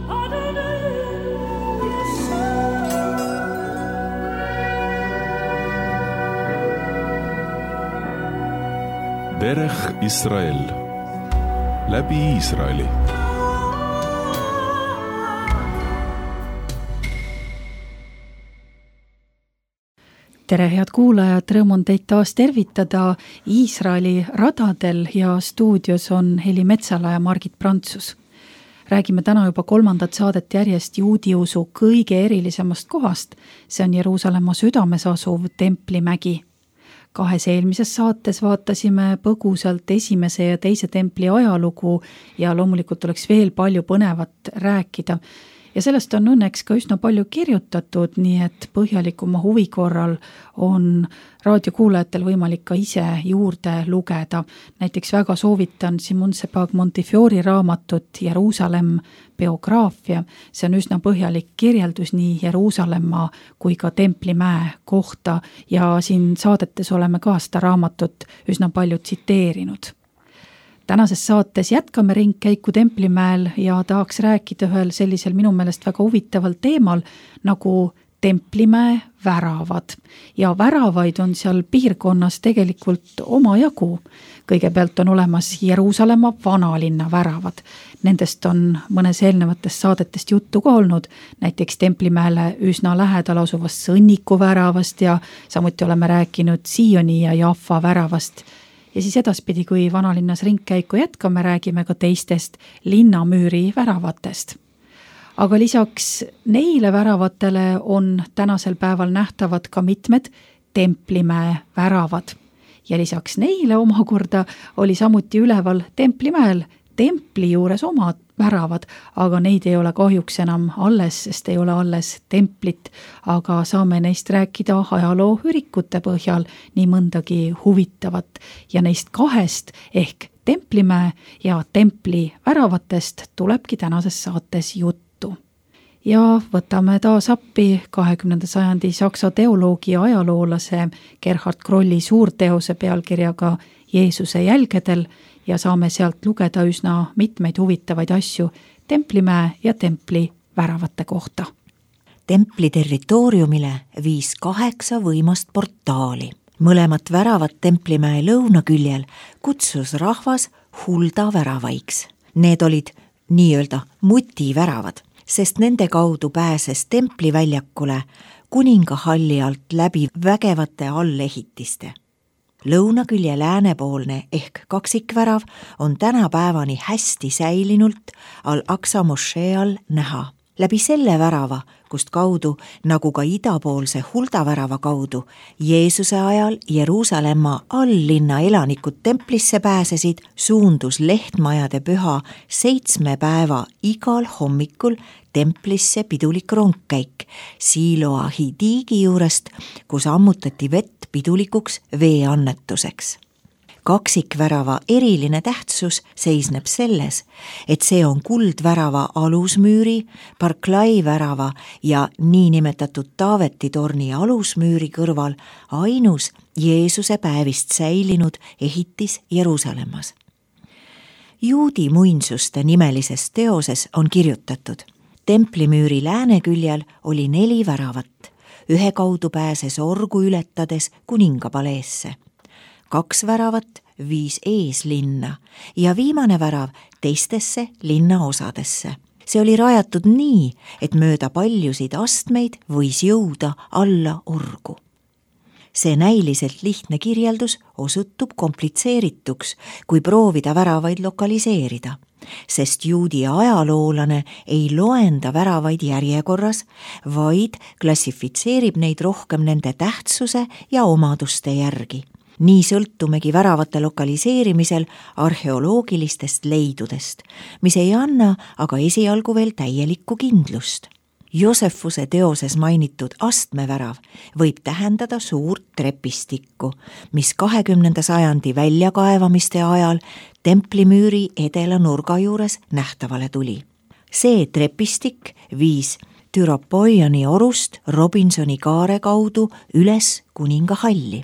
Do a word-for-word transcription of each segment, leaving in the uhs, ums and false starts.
Derech Israel läbi Iisraeli. Tere, head kuulajad, rõõm on teid taas tervitada Iisraeli radadel ja stuudios on Heli Metsala ja Margit Prantsus. Räägime täna juba kolmandat saadet järjest juudi usu kõige erilisemast kohast, see on Jeruusalemma südames asuv Templimägi. Kahes eelmises saates vaatasime põgusalt esimese ja teise templi ajalugu ja loomulikult oleks veel palju põnevat rääkida. Ja sellest on õnneks ka üsna palju kirjutatud, nii et põhjalikuma huvi korral on raadiokuulajatel võimalik ka ise juurde lugeda. Näiteks väga soovitan Simon Sebag Montefiori raamatut Jeruusalemm biograafia. See on üsna põhjalik kirjeldus nii Jeruusalemma kui ka Templimäe kohta ja siin saadetes oleme ka seda raamatut üsna palju tsiteerinud. Tänases saates jätkame ringkäiku Templimäel ja tahaks rääkida ühel sellisel minu meelest väga huvitaval teemal nagu Templimäe väravad. Ja väravaid on seal piirkonnas tegelikult omajagu. Kõigepealt on olemas Jeruusalemma vanalinna väravad. Nendest on mõnes eelnevatest saadetest juttu ka olnud, näiteks Templimäele üsna lähedal asuvast Sõnniku väravast ja samuti oleme rääkinud Sioni ja Jaffa väravast. Ja siis edaspidi, kui vanalinnas ringkäiku jätkame, räägime ka teistest linnamüüri väravatest. Aga lisaks neile väravatele on tänasel päeval nähtavad ka mitmed Templimäe väravad. Ja lisaks neile omakorda oli samuti üleval Templimäel templi juures omad väravad, aga neid ei ole kahjuks enam alles, sest ei ole alles templit, aga saame neist rääkida ajaloo ürikute põhjal nii mõndagi huvitavat ja neist kahest ehk Templimäe ja templi väravatest tulebki tänases saates juttu. Ja võtame taas appi kahekümnenda sajandi saksa teoloogi ja ajaloolase Gerhard Krolli suurteose pealkirjaga Jeesuse jälgedel ja saame sealt lugeda üsna mitmeid huvitavaid asju Templimäe ja templi väravate kohta. Templi territooriumile viis kaheksa võimast portaali. Mõlemat väravat Templimäe lõunaküljel kutsus rahvas Hulda väravaiks. Need olid nii-öelda mutiväravad, sest nende kaudu pääses templi väljakule kuningahalli alt läbi vägevate allehitiste. Lõunakülje läänepoolne ehk kaksikvärav on tänapäevani hästi säilinult Al-Aqsa mošee all näha. Läbi selle värava, kust kaudu, nagu ka idapoolse Hulda värava kaudu, Jeesuse ajal Jeruusalemma alllinna elanikud templisse pääsesid, suundus lehtmajade püha seitsme päeva igal hommikul templisse pidulik rongkäik Siloa hidiigi juurest, kus ammutati vett pidulikuks veeannetuseks. Kaksikvärava eriline tähtsus seisneb selles, et see on kuldvärava alusmüüri, Barklai värava ja niinimetatud Taavetitorni alusmüüri kõrval ainus Jeesuse päevist säilinud ehitis Jeruusalemmas. Juudi muinsuste nimelises teoses on kirjutatud: Templimüüri lääneküljel oli neli väravat, ühe kaudu pääses orgu ületades kuningapaleesse. Kaks väravat viis eeslinna ja viimane värav teistesse linnaosadesse. See oli rajatud nii, et mööda paljusid astmeid võis jõuda alla orgu. See näiliselt lihtne kirjeldus osutub komplitseerituks, kui proovida väravaid lokaliseerida, sest juudi ajaloolane ei loenda väravaid järjekorras, vaid klassifitseerib neid rohkem nende tähtsuse ja omaduste järgi. Nii sõltumegi väravate lokaliseerimisel arheoloogilistest leidudest, mis ei anna aga esialgu veel täielikku kindlust. Josefuse teoses mainitud astmevärav võib tähendada suurt trepistikku, mis kahekümnenda sajandi väljakaevamiste ajal templimüüri edela nurga juures nähtavale tuli. See trepistik viis Tyropoiani orust Robinsoni kaare kaudu üles kuningahalli.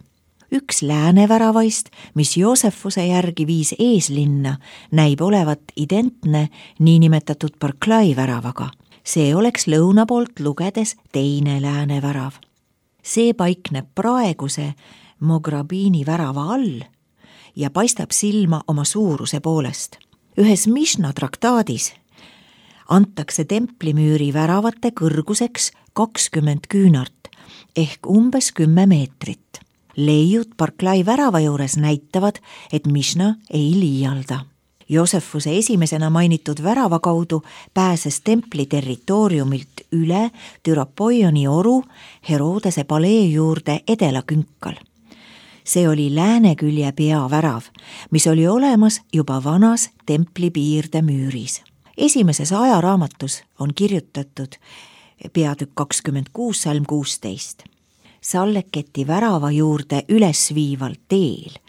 üks lääneväravaist, mis Joosefuse järgi viis eeslinna, näib olevat identne niinimetatud Barclay väravaga. See oleks lõuna poolt lugedes teine läänevärav. See paikneb praeguse Mograbiini värava all ja paistab silma oma suuruse poolest. Ühes Mišna traktaadis antakse templimüüri väravate kõrguseks kakskümmend küünart ehk umbes kümme meetrit. Leiud Barclay värava juures näitavad, et Mišna ei liialda. Joosefuse esimesena mainitud värava kaudu pääses templi territooriumilt üle Tyropoioni oru Herodese palee juurde edelakünkal. See oli läänekülje peavärav, mis oli olemas juba vanas templi piirde müüris. Esimeses ajaraamatus on kirjutatud peatükk kakskümmend kuus, salm kuusteist. Salleketi värava juurde ülesviival teel.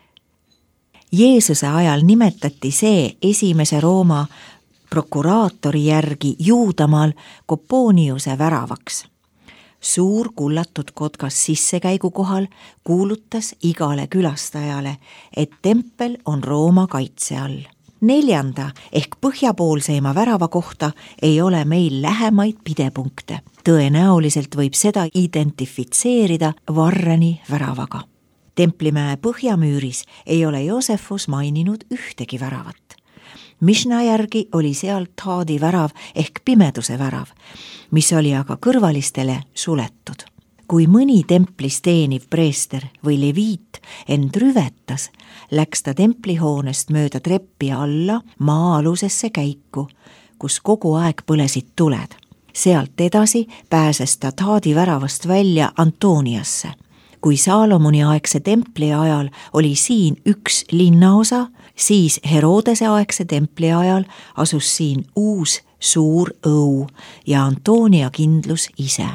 Jeesuse ajal nimetati see esimese Rooma prokuraatori järgi Juudamaal Koponiuse väravaks. Suur kullatud kotkas sissekäigu kohal kuulutas igale külastajale, et tempel on Rooma kaitse all. Neljanda ehk põhjapoolseima värava kohta ei ole meil lähemaid pidepunkte. Tõenäoliselt võib seda identifitseerida Varreni väravaga. Templimäe põhjamüüris ei ole Joosefus maininud ühtegi väravat. Mišna järgi oli seal Taadi värav ehk pimeduse värav, mis oli aga kõrvalistele suletud. Kui mõni templis teeniv preester või leviit end rüvetas, läks ta templihoonest mööda treppi alla maa-alusesse käiku, kus kogu aeg põlesid tuled. Sealt edasi pääses ta Taadi väravast välja Antoniasse. Kui Saalomoni aegse templi ajal oli siin üks linnaosa, siis Herodese aegse templi ajal asus siin uus suur õu ja Antonia kindlus ise.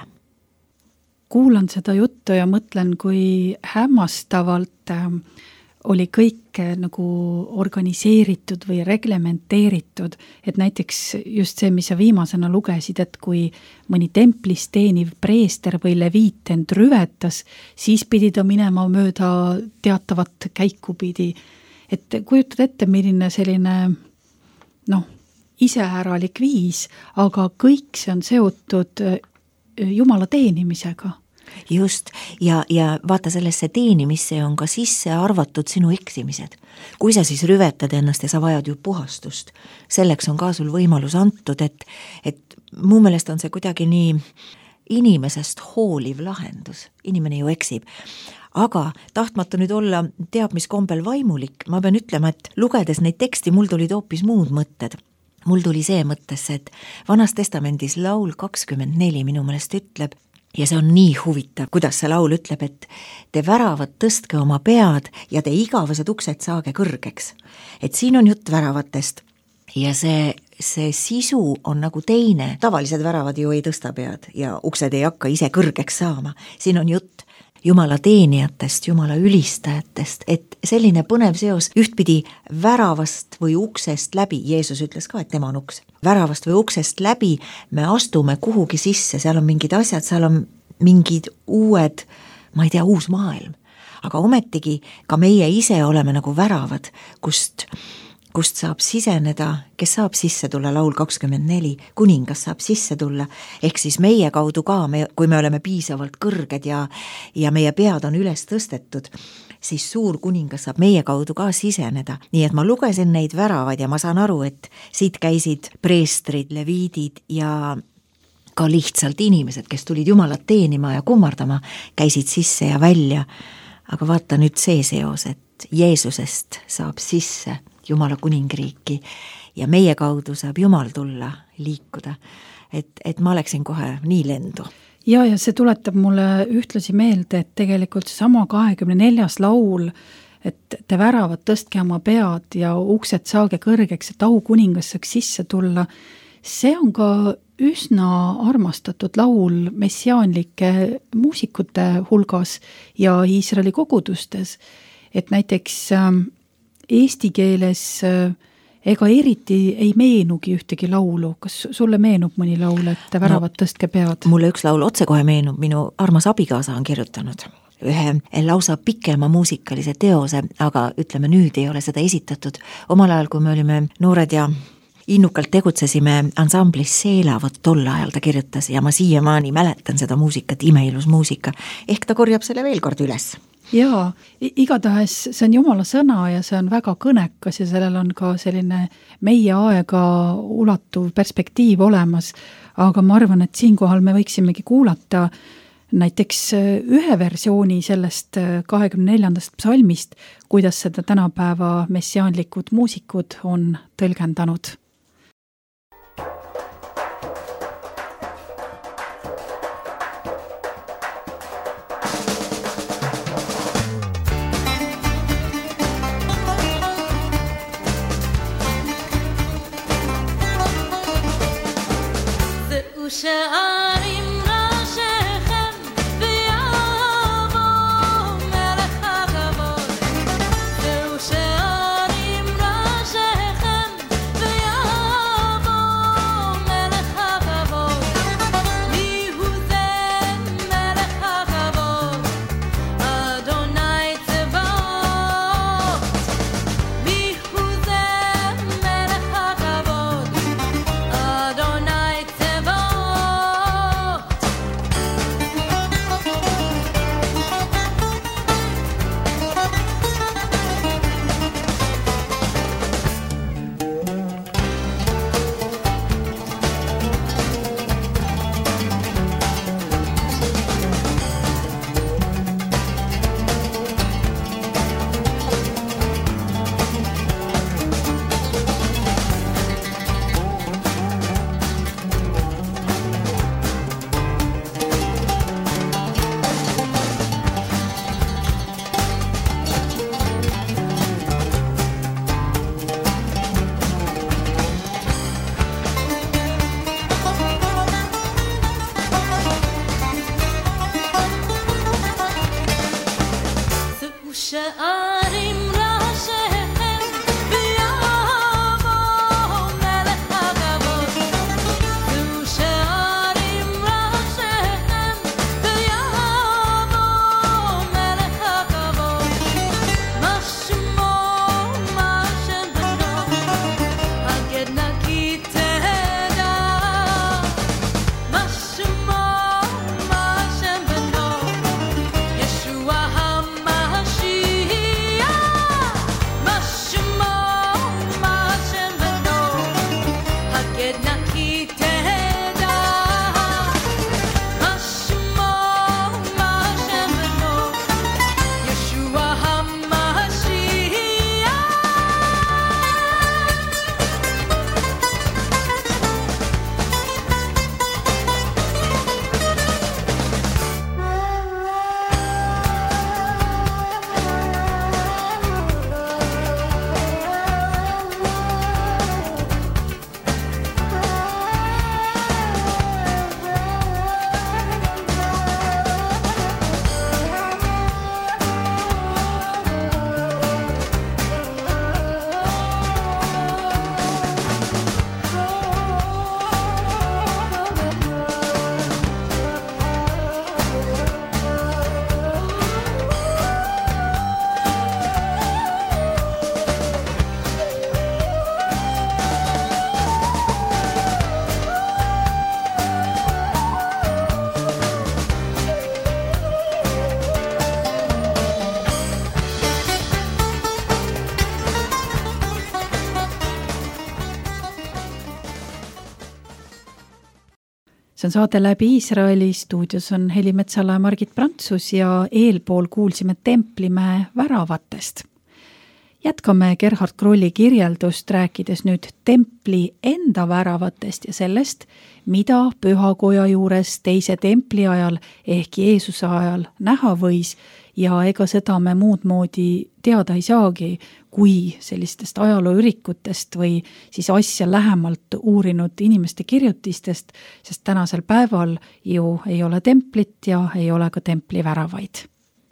Kuulan seda juttu ja mõtlen, kui hämmastavalt oli kõik nagu organiseeritud või reglementeeritud, et näiteks just see, mis sa viimasena lugesid, et kui mõni templis teeniv preester või leviit end rüvetas, siis pidi ta minema mööda teatavat käikupidi. Et kujutad ette, milline selline noh, iseäralik viis, aga kõik see on seotud Jumala teenimisega. Just, ja, ja vaata sellesse teenimisse on ka sisse arvatud sinu eksimised. Kui sa siis rüvetad ennast ja sa vajad ju puhastust, selleks on ka sul võimalus antud, et, et mu meelest on see kuidagi nii inimesest hooliv lahendus. Inimene ju eksib. Aga tahtmata nüüd olla teab mis kombel vaimulik, ma pean ütlema, et lugedes neid teksti mul tulid hoopis muud mõtted. Mul tuli see mõttesse, et Vanas testamendis laul kakskümmend neli minu meelest ütleb, ja see on nii huvitav, kuidas see laul ütleb, et te väravad tõstke oma pead ja te igavesed uksed saage kõrgeks. Et siin on jutt väravatest ja see, see sisu on nagu teine. Tavalised väravad ju ei tõsta pead ja uksed ei hakka ise kõrgeks saama. Siin on jutt Jumala teenijatest, Jumala ülistajatest, et selline põnev seos ühtpidi väravast või uksest läbi, Jeesus ütles ka, et tema on uks, väravast või uksest läbi me astume kuhugi sisse, seal on mingid asjad, seal on mingid uued, ma ei tea, uus maailm, aga ometigi ka meie ise oleme nagu väravad, kust kust saab siseneda, kes saab sisse tulla, laul kakskümmend neli, kuningas saab sisse tulla, ehk siis meie kaudu ka, me, kui me oleme piisavalt kõrged ja, ja meie pead on üles tõstetud, siis suur kuningas saab meie kaudu ka siseneda. Nii et ma lugesin neid väravaid ja ma saan aru, et siit käisid preestrid, leviidid ja ka lihtsalt inimesed, kes tulid Jumalat teenima ja kummardama, käisid sisse ja välja. Aga vaata nüüd see seos, et Jeesusest saab sisse Jumala kuningriiki ja meie kaudu saab Jumal tulla, liikuda. Et, et ma oleksin kohe nii lendu. Ja, ja see tuletab mulle ühtlasi meelde, et tegelikult see sama kahekümne neljas laul, et te väravad tõstke oma pead ja uksed saage kõrgeks, et au kuningas saaks sisse tulla. See on ka üsna armastatud laul messiaanlike muusikute hulgas ja Iisraeli kogudustes, et näiteks eesti keeles ega eriti ei meenugi ühtegi laulu. Kas sulle meenub mõni laul, et väravad no, tõstke pead? Mulle üks laul otsekohe meenub, minu armas abikaasa on kirjutanud. ühe lausa pikema muusikalise teose, aga ütleme nüüd ei ole seda esitatud. Omal ajal, kui me olime noored ja innukalt tegutsesime ansamblis Seela, vot tol ajal ta kirjutas ja ma siiamaani mäletan seda muusikat, imeilus muusika. Ehk ta korjab selle veel kord üles. Jaa, igatahes see on Jumala sõna ja see on väga kõnekas ja sellel on ka selline meie aega ulatuv perspektiiv olemas, aga ma arvan, et siinkohal me võiksimegi kuulata näiteks ühe versiooni sellest kahekümne neljandast psalmist, kuidas seda tänapäeva messiaanlikud muusikud on tõlgendanud. שערים ראשיכם ויבוא מלך הכבוד זהו שערים ראשיכם ויבוא מלך הכבוד מי הוא זה מלך הכבוד אדוני צבאות מי הוא זה מלך הכבוד אדוני צבאות שערים ראשיכם ויבוא מלך הכבוד זהו שערים ראשיכם ויבוא מלך הכבוד מה שמו מה שם בנו הגד נקי תדע מה שמו מה שם בנו ישוע See on saade läbi Iisraeli, stuudios on Heli Metsala ja Margit Prantsus ja eelpool kuulsime Templimäe väravatest. Jätkame Gerhard Krolli kirjeldust, rääkides nüüd templi enda väravatest ja sellest, mida pühakoja juures teise templi ajal ehk Jeesuse ajal näha võis ja ega seda me muud moodi teada ei saagi, kui sellistest ajalooürikutest või siis asja lähemalt uurinud inimeste kirjutistest, sest tänasel päeval ju ei ole templit ja ei ole ka templi väravaid.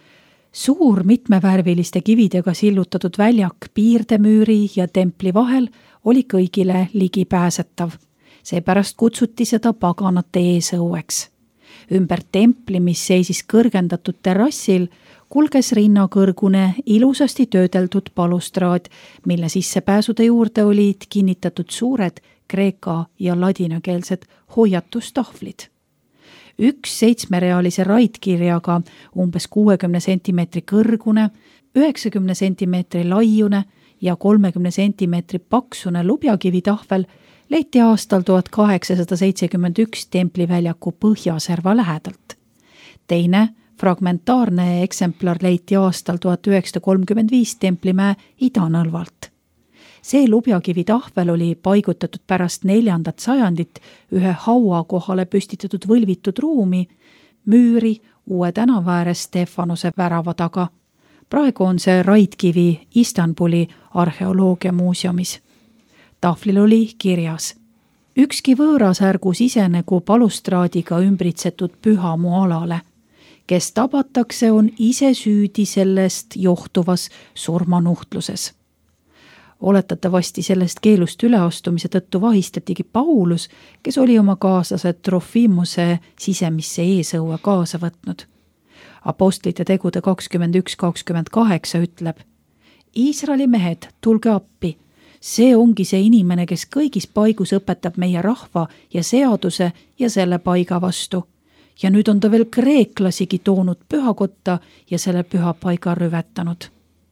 Suur mitmevärviliste kividega sillutatud väljak piirdemüüri ja templi vahel oli kõigile ligipääsetav. Seepärast kutsuti seda paganate eesõueks. ümber templi, mis seisis kõrgendatud terrassil, kulges rinnakõrgune ilusasti töödeldud balustraad, mille sissepääsude juurde olid kinnitatud suured kreeka ja ladinakeelsed hoiatustahvlid. Üks seitsmerealise raidkirjaga umbes kuuekümne sentimeetri kõrgune, üheksakümne sentimeetri laiune ja kolmekümne sentimeetri paksune lubjakivitahvel leiti aastal tuhat kaheksasada seitsekümmend üks templiväljaku põhjaserva lähedalt. Teine fragmentaarne eksemplar leiti aastal tuhat üheksasada kolmkümmend viis templimäe idanõlvalt. See lubjakivitahvel oli paigutatud pärast neljandat sajandit ühe haua kohale püstitatud võlvitud ruumi, müüri uue tänava ääres Stefanuse värava taga. Praegu on see raidkivi Istanbuli arheoloogiamuuseumis. Tahvlil oli kirjas: ükski võõras ärgu sisenegu balustraadiga ümbritsetud pühamu alale. Kes tabatakse, on ise süüdi sellest johtuvas surmanuhtluses. Oletatavasti sellest keelust üleastumise tõttu vahistatigi Paulus, kes oli oma kaaslase Trofimuse sisemisse eesõue kaasa võtnud. Apostlite tegude kakskümmend üks kakskümmend kaheksa ütleb: Iisraeli mehed, tulge appi, see ongi see inimene, kes kõigis paigus õpetab meie rahva ja seaduse ja selle paiga vastu. Ja nüüd on ta veel kreeklasigi toonud pühakotta ja selle pühapaiga rüvetanud.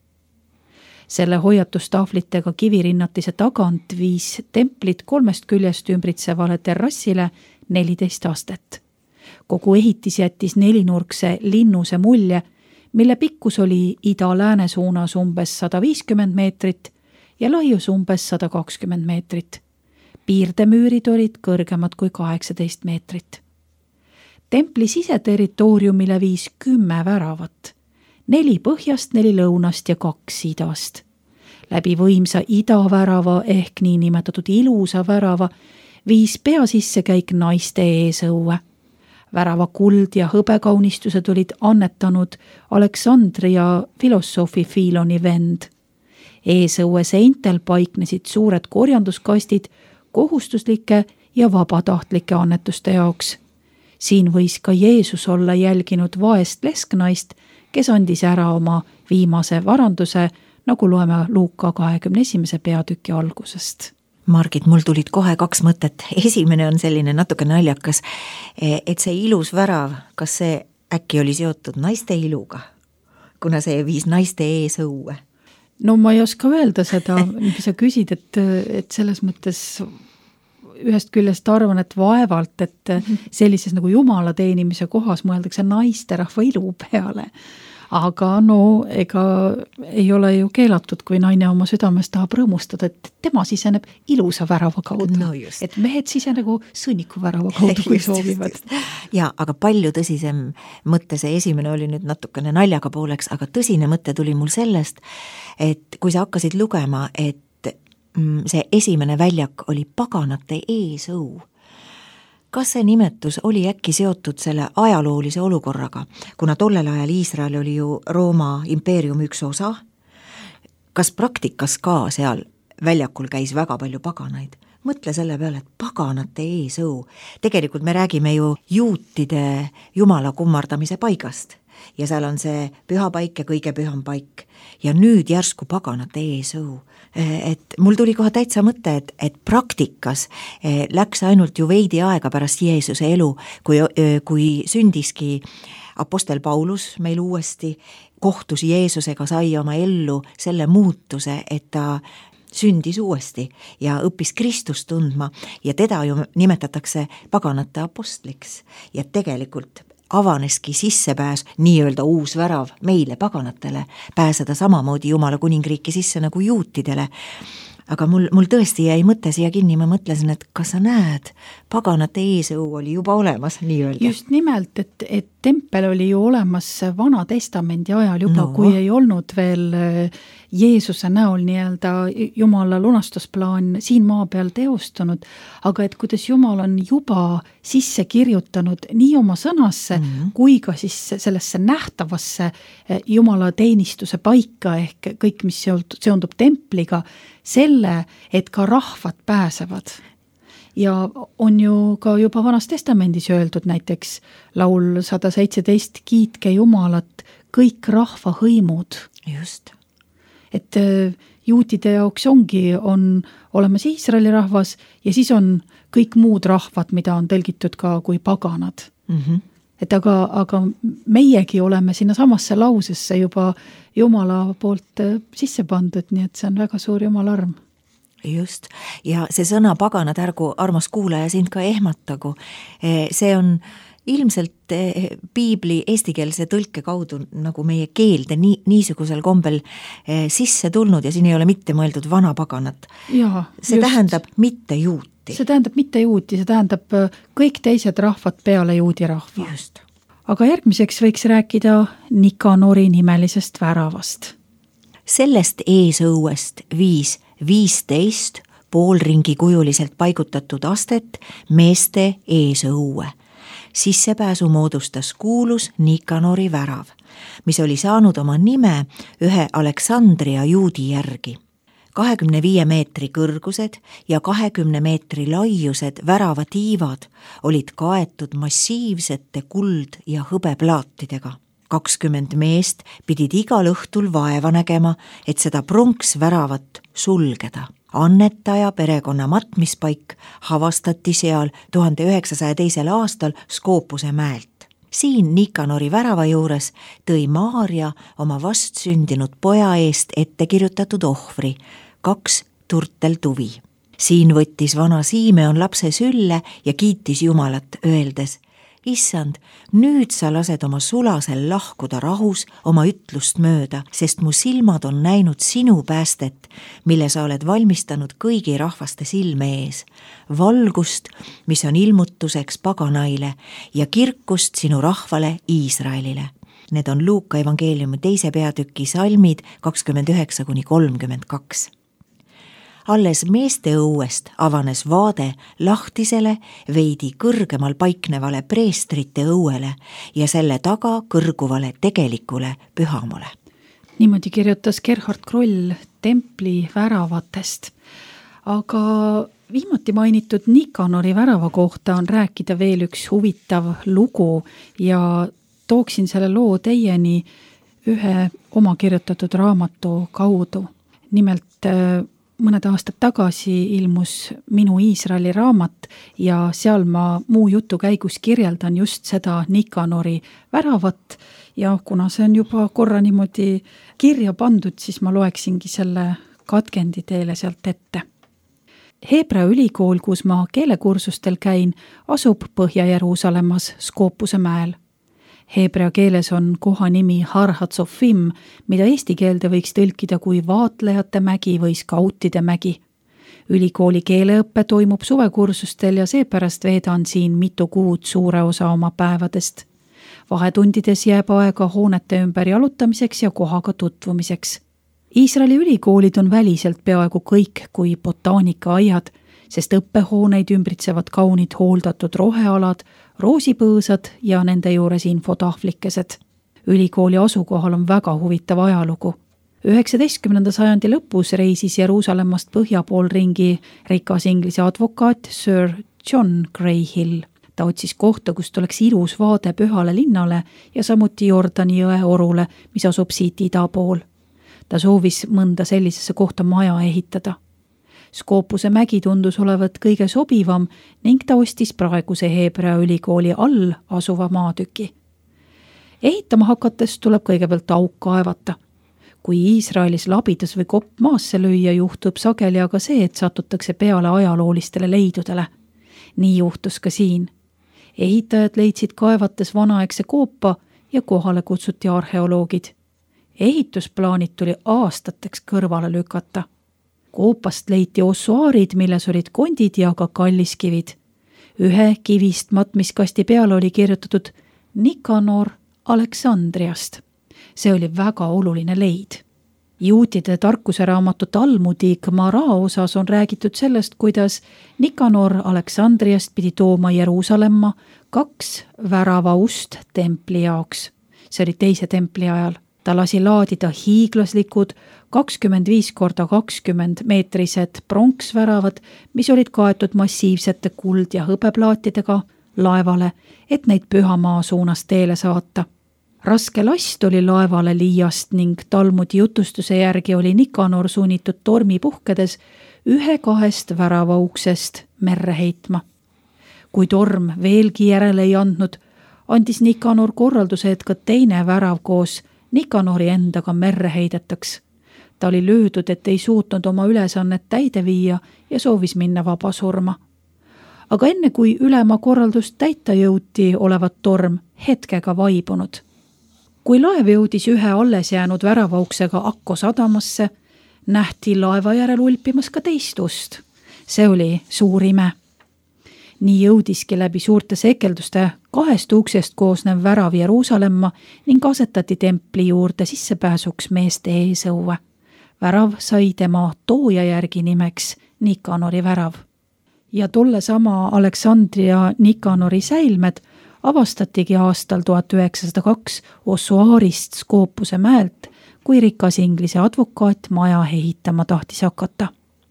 Selle hoiatustahvlitega kivirinnatise tagant viis templit kolmest küljest ümbritsevale terrassile neliteist astet. Kogu ehitis jättis nelinurkse linnuse mulje, mille pikkus oli ida-lääne suunas umbes sada viiskümmend meetrit ja laius umbes sada kakskümmend meetrit. Piirdemüürid olid kõrgemad kui kaheksateist meetrit. Templi siseterritooriumile viis kümme väravat. Neli põhjast, neli lõunast ja kaks idast. Läbi võimsa idavärava ehk nii nimetatud ilusa värava viis pea sissekäik naiste eesõue. Värava kuld ja hõbekaunistused olid annetanud Aleksandria filosoofi Filoni vend. Eesõue seintel paiknesid suured korjanduskastid kohustuslike ja vabatahtlike annetuste jaoks. Siin võis ka Jeesus olla jälginud vaest lesknaist, kes andis ära oma viimase varanduse, nagu loeme Luuka kahekümne esimese peatüki algusest. Margit, mul tulid kohe kaks mõtet. Esimene on selline natuke naljakas, et see ilus värav, kas see äkki oli seotud naiste iluga, kuna see viis naiste ees õue? No ma ei oska öelda seda, mis sa küsid, et, et selles mõttes ühest küljest arvan, et vaevalt, et sellises nagu jumala teenimise kohas mõeldakse naisterahva ilu peale. Aga no ega ei ole ju keelatud, kui naine oma südames tahab rõõmustada, et tema siseneb ilusa värava kaudu. No et mehed sisenegu sõnniku värava kaudu, kui just, soovivad. Ja, aga palju tõsisem mõtte, see esimene oli nüüd natukene naljaga pooleks, aga tõsine mõte tuli mul sellest, et kui sa hakkasid lugema, et see esimene väljak oli paganate eesõu. Kas see nimetus oli äkki seotud selle ajaloolise olukorraga, kuna tollel ajal Iisrael oli ju Rooma impeeriumi üks osa? Kas praktikas ka seal väljakul käis väga palju paganaid? Mõtle selle peale, et paganate eesõu. Tegelikult me räägime ju juutide jumala kummardamise paigast ja seal on see pühapaik ja kõige püham paik. Ja nüüd järsku paganate eesõu. Et mul tuli kohe täitsa mõte, et, et praktikas läks ainult ju veidi aega pärast Jeesuse elu, kui, kui sündiski apostel Paulus meil uuesti, kohtus Jeesusega, sai oma ellu selle muutuse, et ta sündis uuesti ja õppis Kristust tundma ja teda ju nimetatakse paganate apostliks ja tegelikult avaneski sissepääs, nii-öelda uus värav meile paganatele, pääseda samamoodi Jumala kuningriiki sisse nagu juutidele. Aga mul, mul tõesti jäi mõte siia kinni, ma mõtlesin, et kas sa näed, paganate eesõu oli juba olemas, nii-öelda. Just nimelt, et, et tempel oli ju olemas Vana Testamendi ajal juba, no. Kui ei olnud veel Jeesuse näol nii-öelda Jumala lunastusplaan siin maa peal teostunud, aga et kuidas Jumal on juba sisse kirjutanud nii oma sõnasse, mm-hmm. kui ka siis sellesse nähtavasse Jumala teenistuse paika ehk kõik, mis seondub templiga, selle, et ka rahvad pääsevad. ja on ju ka juba Vanas Testamendis öeldud näiteks laul sada seitseteist, kiitke Jumalat, kõik rahva hõimud. Just. Et juutide jaoks ongi, on olemas Iisraeli rahvas ja siis on kõik muud rahvad, mida on tõlgitud ka kui paganad. Mm-hmm. Et aga, aga meiegi oleme sinna samasse lausesse juba Jumala poolt sisse pandud, nii et see on väga suur Jumala arm. Just, ja see sõna paganad, ärgu armas kuulaja sind ka ehmatagu. See on ilmselt piibli eestikeelse tõlke kaudu nagu meie keelde nii, niisugusel kombel sisse tulnud ja siin ei ole mitte mõeldud vana paganat. Ja, see just. tähendab mitte juuti. See tähendab mitte juuti, see tähendab kõik teised rahvad peale juudi rahva. Just. Aga järgmiseks võiks rääkida Nikanori nimelisest väravast. Sellest eesõuest viis viisteist poolringi kujuliselt paigutatud astet meeste eesõue. Sissepääsu moodustas kuulus Nikanori värav, mis oli saanud oma nime ühe Aleksandria juudi järgi. kahekümne viie meetri kõrgused ja kahekümne meetri laiused väravatiivad olid kaetud massiivsete kuld- ja hõbeplaatidega. kakskümmend meest pidid igal õhtul vaeva nägema, et seda pronksväravat sulgeda. Annetaja perekonna matmispaik havastati seal tuhande üheksasaja teisel aastal Skoopuse mäelt. Siin Nikanori värava juures tõi Maarja oma vastsündinud poja eest ette kirjutatud ohvri, kaks turteltuvi. Siin võttis vana Siimeon lapse sülle ja kiitis Jumalat, öeldes: Issand, nüüd sa lased oma sulasel lahkuda rahus oma ütlust mööda, sest mu silmad on näinud sinu päästet, mille sa oled valmistanud kõigi rahvaste silme ees. Valgust, mis on ilmutuseks paganaile ja kirkust sinu rahvale Iisraelile. Need on Luuka evangeeliumi teise peatüki salmid kakskümmend üheksa kuni kolmkümmend kaks. Alles meeste õuest avanes vaade lahtisele, veidi kõrgemal paiknevale preestrite õuele ja selle taga kõrguvale tegelikule pühamule. Niimoodi kirjutas Gerhard Kroll templi väravatest. Aga viimati mainitud Nikanori värava kohta on rääkida veel üks huvitav lugu ja tooksin selle loo teieni ühe oma kirjutatud raamatu kaudu. Nimelt mõned aastad tagasi ilmus Minu Iisraeli raamat ja seal ma muu jutu käigus kirjeldan just seda Nikanori väravat ja kuna see on juba korra niimoodi kirja pandud, siis ma loeksingi selle katkendi teile sealt ette. Heebrea ülikool, kus ma keelekursustel käin, asub Põhja-Jeruusalemmas Skoopuse mäel. Heebrea keeles on koha nimi Har Hatzofim, mida eesti keelde võiks tõlkida kui vaatlejate mägi või skautide mägi. Ülikooli keeleõppe toimub suvekursustel ja seepärast veedan siin mitu kuud suure osa oma päevadest. Vahetundides jääb aega hoonete ümber jalutamiseks ja kohaga tutvumiseks. Iisraeli ülikoolid on väliselt peaaegu kõik kui botaanika-aiad, sest õppehooneid ümbritsevad kaunid hooldatud rohealad, roosipõõsad ja nende juures infotahvlikesed. Ülikooli asukohal on väga huvitav ajalugu. üheksateistkümnenda sajandi lõpus reisis Jeruusalemmast põhja pool ringi rikas Inglise advokaat Sir John Greyhill. Ta otsis kohta, kust oleks ilus vaade pühale linnale ja samuti Jordani jõe orule, mis asub siit ida pool. Ta soovis mõnda sellisesse kohta maja ehitada. Skoopuse mägi tundus olevat kõige sobivam ning ta ostis praeguse Heebrea ülikooli all asuva maatüki. Ehitama hakates tuleb kõigepealt auk kaevata. Kui Iisraelis labidas või kopp maasse lüüa, juhtub sageli aga see, et satutakse peale ajaloolistele leidudele. Nii juhtus ka siin. Ehitajad leidsid kaevates vanaaegse koopa ja kohale kutsuti arheoloogid. Ehitusplaanid tuli aastateks kõrvale lükata. Koopast leiti ossuaarid, milles olid kondid ja ka kalliskivid. Ühe kivist matmiskasti peale oli kirjutatud Nikanor Aleksandriast. See oli väga oluline leid. Juutide tarkuseraamatu Talmudi Gemara osas on räägitud sellest, kuidas Nikanor Aleksandriast pidi tooma Jeruusalemma kaks värava ust templi jaoks. See oli teise templi ajal. Ta lasi laadida hiiglaslikud kakskümmend viis korda kakskümmend meetrised pronksväravad, mis olid kaetud massiivsete kuld- ja hõbeplaatidega laevale, et neid Pühamaa suunas teele saata. Raske last oli laevale liiast ning Talmudi jutustuse järgi oli Nikanor sunnitud tormi puhkedes ühe kahest väravauksest merre heitma. Kui torm veelgi järele ei andnud, andis Nikanor korralduse, et ka teine värav koos Nikanori endaga merre heidetaks. Ta oli löödud, et ei suutnud oma ülesannet täide viia ja soovis minna vaba surma. Aga enne kui ülema korraldust täita jõuti, olevat torm hetkega vaibunud. Kui laev jõudis ühe alles jäänud väravauksega Akko sadamasse, nähti laeva järel ulpimas ka teist ust. See oli suur ime. Nii jõudiski läbi suurte sekelduste kahest uksest koosnev värav Jeruusalemma ning asetati templi juurde sissepääsuks meeste eesõue. Värav sai tema tooja järgi nimeks Nikanori värav. Ja tolle sama Aleksandria Nikanori säilmed avastatigi aastal tuhat üheksasada kaks Ossuaarist Skoopuse mäelt, kui rikas inglise advokaat maja ehitama tahtis hakata.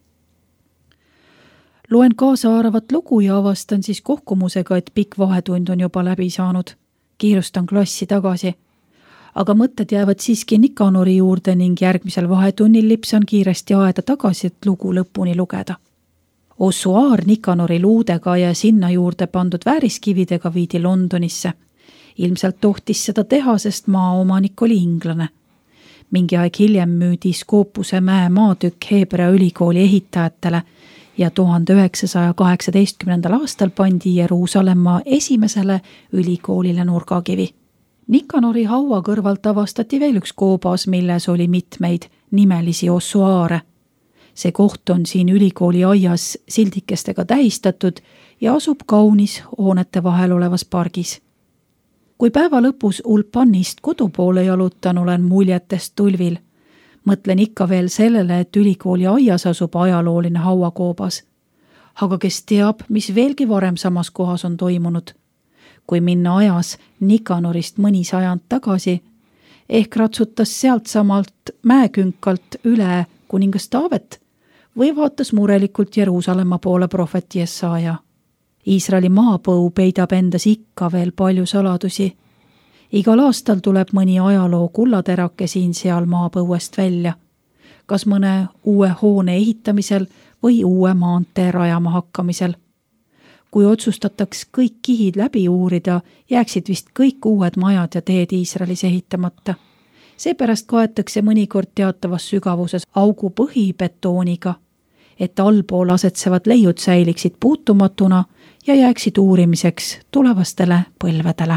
Loen kaasaarvat lugu ja avastan siis kohkumusega, et pikk vahetund on juba läbi saanud. Kiirustan klassi tagasi. Aga mõtted jäävad siiski Nikanori juurde ning järgmisel vahetunnil lipsan kiiresti aeda tagasi, et lugu lõpuni lugeda. Ossuaar Nikanori luudega ja sinna juurde pandud vääriskividega viidi Londonisse. Ilmselt tohtis seda teha, sest maaomanik oli inglane. Mingi aeg hiljem müüdi Skoopuse mäe maatükk Heebrea ülikooli ehitajatele ja tuhande üheksasaja kaheksateistkümnendal aastal pandi Jeruusalemma esimesele ülikoolile nurgakivi. Nikanori haua kõrvalt avastati veel üks koobas, milles oli mitmeid nimelisi ossuaare. See koht on siin ülikooli aias sildikestega tähistatud ja asub kaunis hoonete vahel olevas pargis. Kui päeva lõpus Ulpanist kodupoole jalutan, olen muljetest tulvil. Mõtlen ikka veel sellele, et ülikooli aias asub ajalooline hauakoobas. Aga kes teab, mis veelgi varem samas kohas on toimunud. Kui minna ajas Nikanorist mõni sajand tagasi, ehk ratsutas sealt samalt mäekünkalt üle kuningas Taavet või vaatas murelikult Jeruusalemma poole prohvet Jesaja. Iisraeli maapõu peidab endas ikka veel palju saladusi. Igal aastal tuleb mõni ajaloo kullaterake siin-seal maapõuest välja, kas mõne uue hoone ehitamisel või uue maantee rajama hakkamisel. Kui otsustataks kõik kihid läbi uurida, jääksid vist kõik uued majad ja teed Iisraelis ehitamata. Seepärast kaetakse mõnikord teatavas sügavuses augu põhibetooniga, et allpool asetsevad leiud säiliksid puutumatuna ja jääksid uurimiseks tulevastele põlvedele.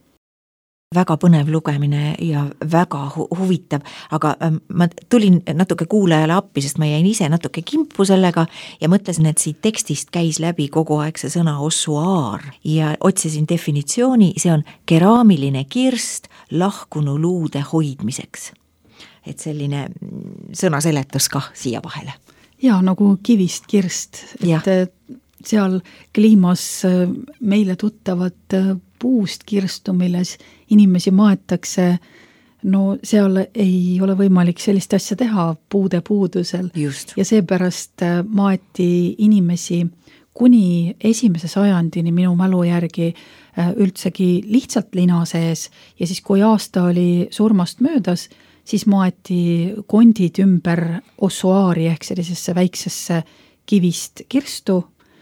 Väga põnev lugemine ja väga hu- huvitav, aga ma tulin natuke kuulajale appi, sest ma jäin ise natuke kimpu sellega ja mõtlesin, et siit tekstist käis läbi kogu aeg see sõna ossuaar ja otsisin definitsiooni, see on keraamiline kirst lahkunu luude hoidmiseks. Et selline sõna seletus kah siia vahele. Ja nagu kivist kirst, Ja. et seal kliimas meile tuttavat puust kirstu, milles inimesi maetakse, no seal ei ole võimalik sellist asja teha puude puudusel. Just. Ja seepärast maeti inimesi kuni esimese sajandini minu mälu järgi üldsegi lihtsalt lina sees ja siis kui aasta oli surmast möödas, siis maeti kondid ümber ossuaari ehk sellisesse väiksesse kivist kirstu,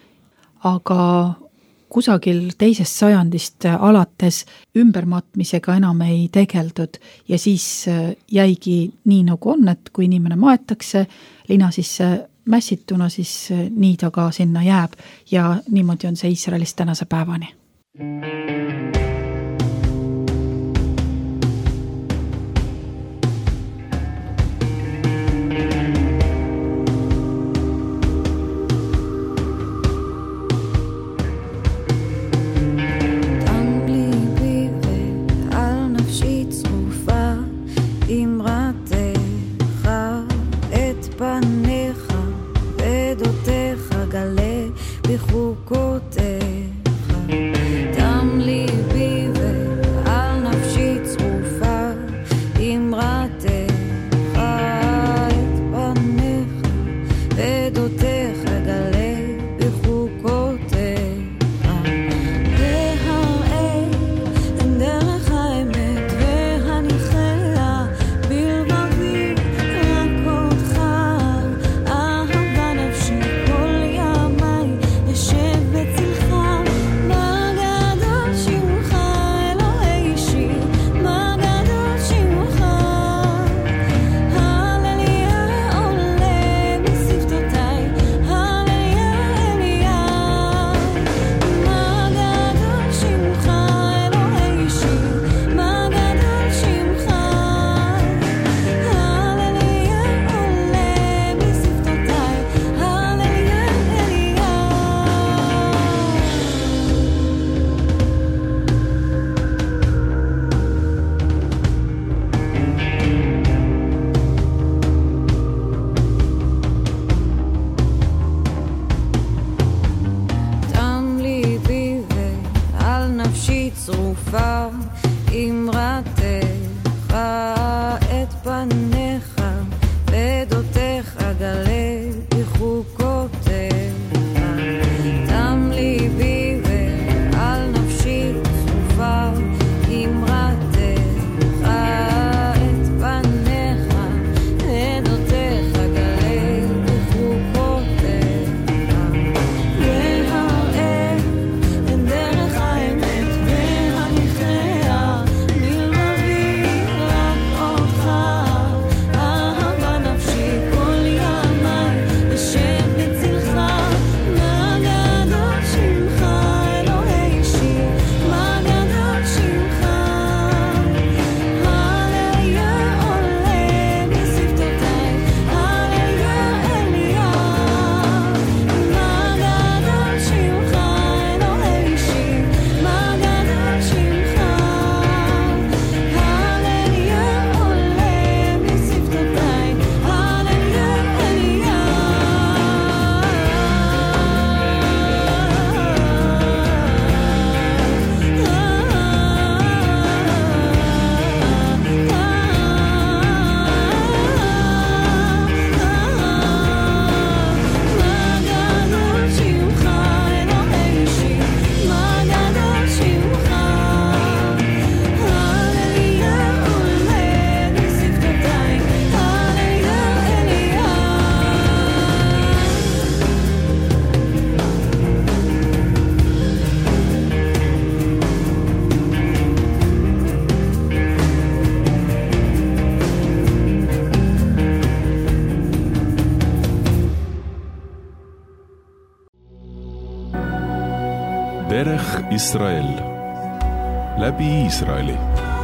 aga kusagil teisest sajandist alates ümbermatmisega enam ei tegeldud ja siis jäigi nii nagu on, et kui inimene maetakse lina sisse mässituna, siis nii ta ka sinna jääb ja niimoodi on see Iisraelis tänase päevani. בחוקותיך, דם לי דרך ישראל. läbi Iisraeli.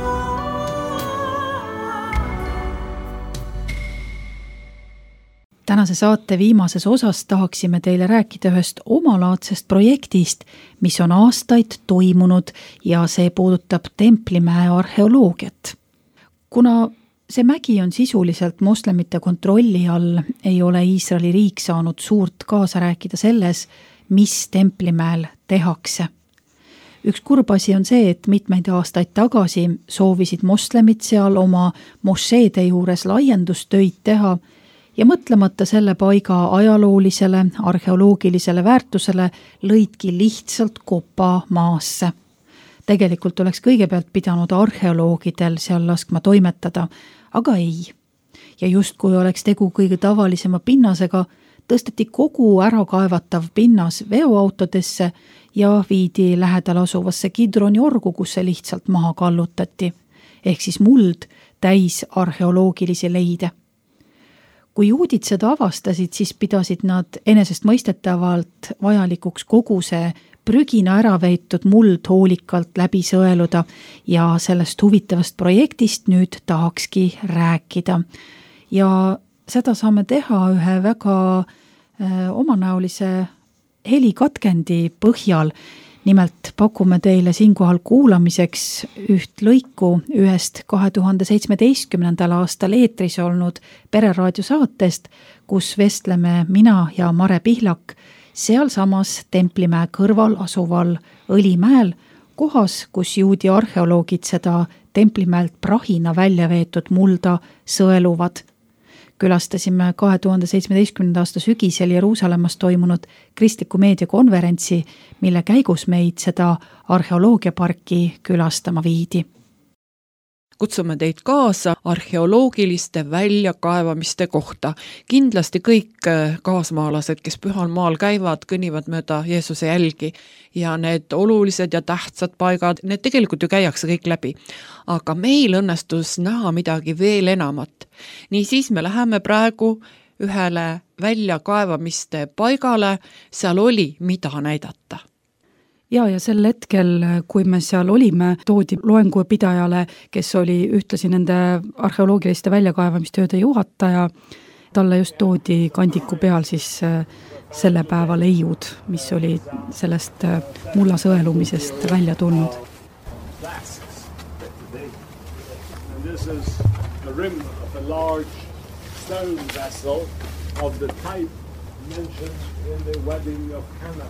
Tänase saate viimases osas tahaksime teile rääkida ühest omalaadsest projektist, mis on aastaid toimunud ja see puudutab Templimäe arheoloogiat. Kuna see mägi on sisuliselt moslemite kontrolli all, ei ole Iisraeli riik saanud suurt kaasa rääkida selles, mis Templimäel tehakse. Üks kurb asi on see, et mitmeid aastaid tagasi soovisid moslemid seal oma mošeede juures laiendustöid teha ja mõtlemata selle paiga ajaloolisele, arheoloogilisele väärtusele lõidki lihtsalt kopa maasse. Tegelikult oleks kõigepealt pidanud arheoloogidel seal laskma toimetada, aga ei. Ja just kui oleks tegu kõige tavalisema pinnasega, tõsteti kogu ära kaevatav pinnas veoautodesse ja viidi lähedal asuvasse Kidroni orgu, kus see lihtsalt maha kallutati, ehk siis muld täis arheoloogilisi leide. Kui juudid seda avastasid, siis pidasid nad enesest mõistetavalt vajalikuks kogu see prügina ära veitud muld hoolikalt läbi sõeluda ja sellest huvitavast projektist nüüd tahakski rääkida. Ja seda saame teha ühe väga äh, omanäolise helikatkendi põhjal. Nimelt pakume teile siinkohal kuulamiseks üht lõiku ühest kahe tuhande seitsmeteistkümnendal aastal eetris olnud Pereraadio saatest, kus vestleme mina ja Mare Pihlak seal samas Templimäe kõrval asuval Õlimäel, kohas, kus juudi arheoloogid seda Templimäelt prahina välja veetud mulda sõeluvad. Külastasime kahe tuhande seitsmeteistkümnenda aasta sügisel Jeruusalemmas toimunud kristliku meedia konverentsi, mille käigus meid seda arheoloogiaparki külastama viidi. Kutsume teid kaasa arheoloogiliste väljakaevamiste kohta. Kindlasti kõik kaasmaalased, kes pühal maal käivad, kõnnivad mööda Jeesuse jälgi ja need olulised ja tähtsad paigad, need tegelikult ju käiakse kõik läbi. Aga meil õnnestus näha midagi veel enamat. Nii siis me läheme praegu ühele väljakaevamiste paigale, seal oli mida näidata. Ja, ja sel hetkel, kui me seal olime, toodi loengupidajale, kes oli ühtlasi nende arheoloogiliste väljakaevamistööde juhataja, talle just toodi kandiku peal siis selle päeva leiud, mis oli sellest mulla sõelumisest välja tulnud. This is the rim of a large stone vessel of the type mentioned in the wedding of Cana.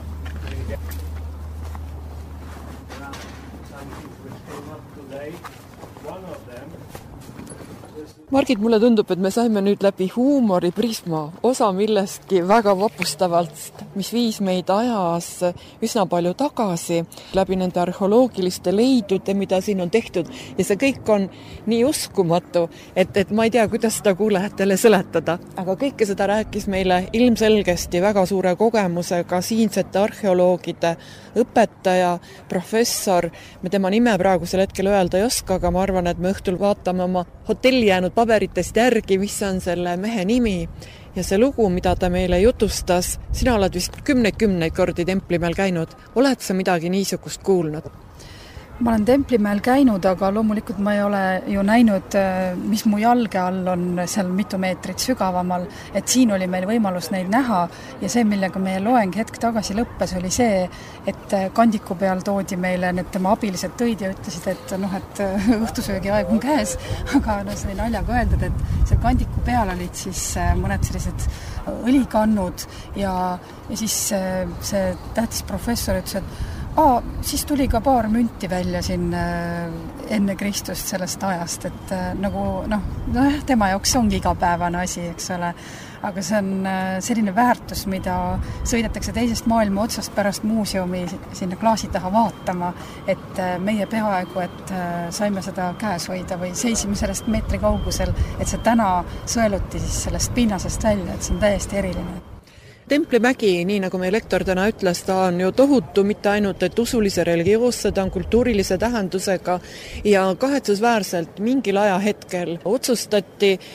Margit, mulle tundub, et me saime nüüd läbi huumori prisma osa millestki väga vapustavalt, mis viis meid ajas üsna palju tagasi läbi nende arheoloogiliste leidude, mida siin on tehtud. Ja see kõik on nii uskumatu, et, et ma ei tea, kuidas seda kuulajatele seletada. Aga kõike seda rääkis meile ilmselgesti väga suure kogemusega siinsete arheoloogide õpetaja, professor. Me tema nime praegusel hetkel öelda ei oska, aga ma arvan, et me õhtul vaatame oma hotelli jäänud paberitest järgi, mis on selle mehe nimi ja see lugu, mida ta meile jutustas. Sina oled vist kümneid-kümneid kordi Templimäel käinud. Oled sa midagi niisugust kuulnud? Ma olen Templimäel käinud, aga loomulikult ma ei ole ju näinud, mis mu jalge all on seal mitu meetrit sügavamal, et siin oli meil võimalus neid näha ja see, millega meie loeng hetk tagasi lõppes, oli see, et kandiku peal toodi meile need tema abilised tõid ja ütlesid, et noh, et õhtusöögi aeg on käes, aga no see oli naljaga öeldud, et seal kandiku peal olid siis mõned sellised õlikannud ja, ja siis see tähtis professor ütles, et Aa, siis tuli ka paar münti välja siin enne Kristust sellest ajast, et nagu, noh, noh, tema jaoks ongi igapäevane asi, eks ole, aga see on selline väärtus, mida sõidetakse teisest maailma otsast pärast muuseumi sinna klaasi taha vaatama, et meie peaaegu, et saime seda käes hoida või seisime sellest meetri kaugusel, et see täna sõeluti siis sellest pinnasest välja, et see on täiesti eriline. Templimägi, nii nagu meie lektor täna ütles, ta on ju tohutu mitte ainult et usulise religioosse, ta on kultuurilise tähendusega ja kahetsusväärselt mingil ajahetkel otsustati, et